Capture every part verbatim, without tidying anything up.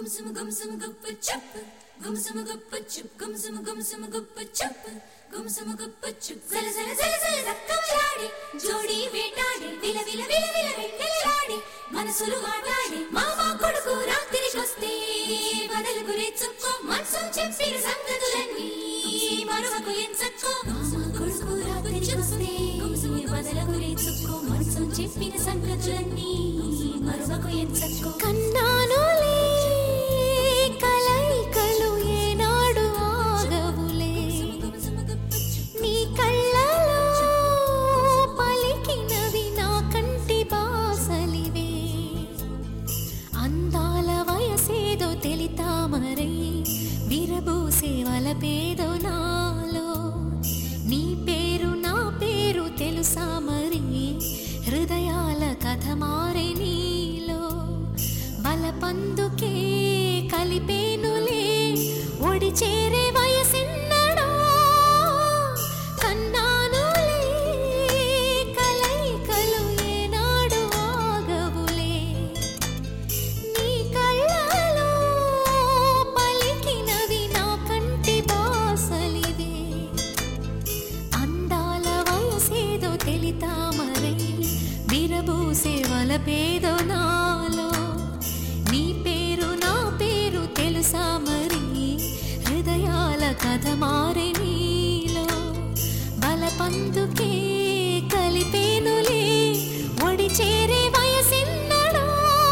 Gumsum gumsum guppa chup, gumsum guppa chup, gumsum gumsum guppa chup, gumsum guppa chup. Zala zala zala zala zakkamlade, jodi vetade, vila vila vila vila vettelade, manasulu maatade, mama koduku ratirikoste, badaluku rechukko, mansum cheppina sangatulani, maruvaku enchakko, mama koduku ratirikoste, badaluku rechukko, mansum cheppina sangatulani, maruvaku enchakko. Kannanule పేదో నాలో నీ పేరు నా పేరు తెలుసా మరి హృదయాల కథ మారే నీలో బలపందుకే కలిపేనులే ఒడి చేరే వయసిన్నడో కన్నానులే కలయికలు ఏనాడు ఆగవులే నీ కళ్ళలో పలికినవి నా కంటి బాసలివే అందాల వయసేదో తెలితా మరై విరబూసే వలపేదో నాలో నీ పేరు నా పేరు తెలుసా మరి హృదయాల కథ మారే నీలో బలపందుకే కలిపేనులే ఒడి చేరే వయసిన్నడో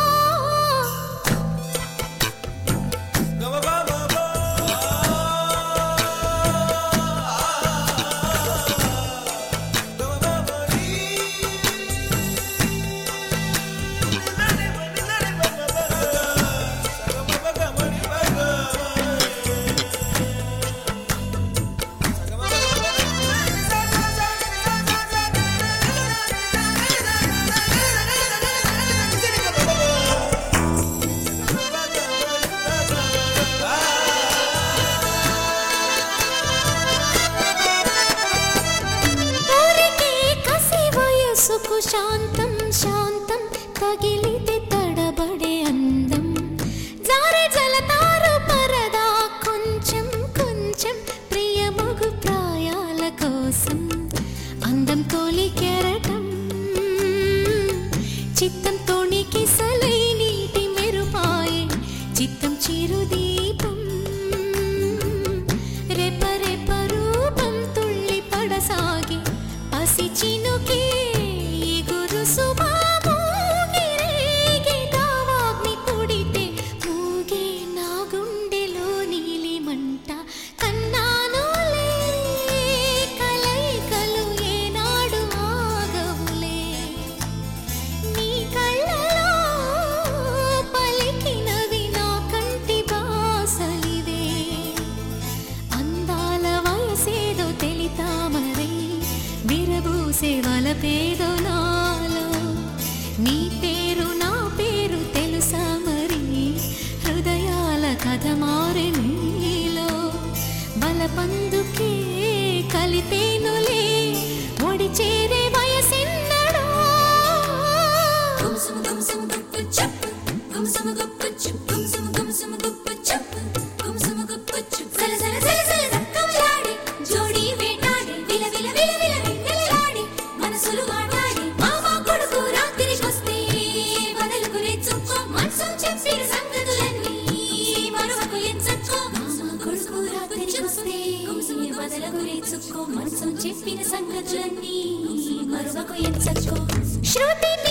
సుకు శాంతం శాంతం తగిలితే తడబడే అందం జారే జలతారు పరదా కొంచెం కొంచెం ప్రియమగు ప్రాయాల కోసం అందం తోలి కెరటం చిత్తం తోణికి సలై నీటి మెరుపాయే చిత్తం చిరుదీపం రెప రెప రూపం తుళ్ళి పడసాగి పసి చినుకే వలపేదో నాలో నీ పేరు నా పేరు తెలుసా మరి హృదయాల కథ మారే నీలో బలపందుకే కలిపేనులే ఒడి చేరే వయసిన్నడో గుంసుమ గుంసుమ గుప్ప చప్ గుంసుమ గుప్ప చప్ గుంసుమ గుంసుమ గుప్ప చప్ గుంసుమ గుప్ప చప్ జల జల జల జల దక్కమలాడి జోడి వేటాడి విల విల విల విల వెన్నెలలాడి మనసులు మాటాడి మామా కొడుకు రాత్రికొస్తే బదలుకు రెచ్చుకో మనసుం చెప్పిన సంగతులన్నీ మరువకు ఎంచక్కో మామా కొడుకు రాత్రికొస్తే బదలుకు రెచ్చుకో మనసుం చెప్పిన సంగతులన్నీ మరువకు ఎంచక్కో శృతి